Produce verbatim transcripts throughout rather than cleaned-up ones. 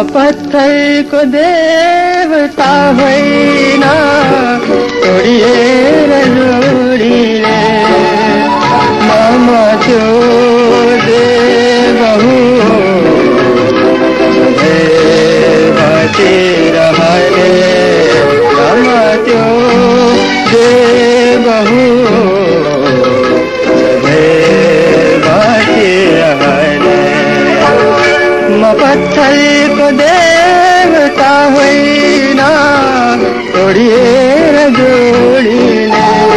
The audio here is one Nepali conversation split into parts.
पत्थर को देवता होइन तोडिएर जोडीले मम त्यो देव हुँ बचिरहने मम त्यो देव हुँ बचिरहने म पत्थर को देवता होइन तोडिएर जोडीले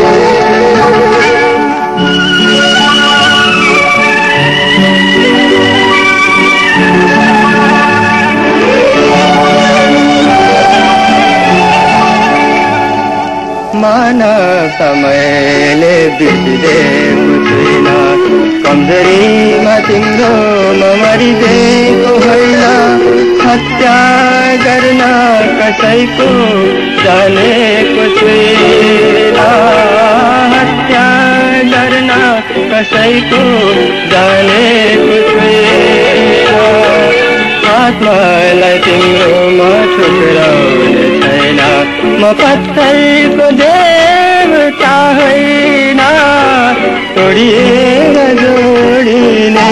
मानव समयले बिर्सिदिएको छैन कमजोरीमा तिम्रो म मरिदिएको होइन हत्या गर्न कसैको जानेको छैन हत्या गर्न कसैको जानेको छैन आत्मालाई तिम्रोमा ठुक्राउने छैन म पत्थरको देवता होइन तोडिएर जोडिने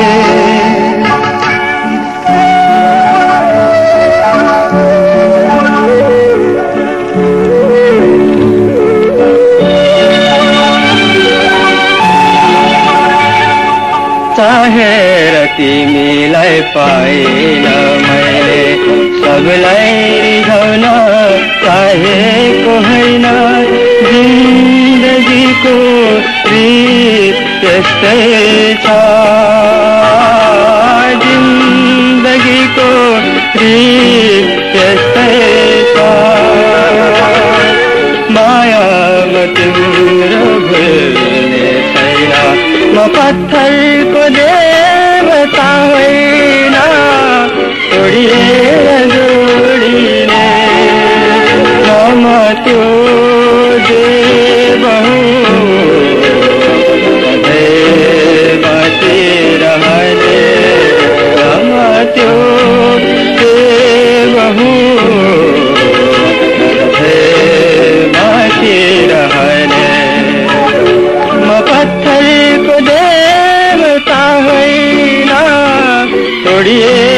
चाहेर तिमीलाई पाइन मैले सबलाई रिझाउन चाहेको होइन जिन्दगीको रीत त्यस्तै छ जिन्दगीको रीत त्यस्तै छ मायामा तिम्रो भुल्ने छैन म पत्थरको देवता होइन तोडिएर जोडिने म त्यो देव हुँ सधैँ बचिरहने म त्यो देव हुँ सधैँ बचिरहने म पत्थरको देवता होइन तोडिए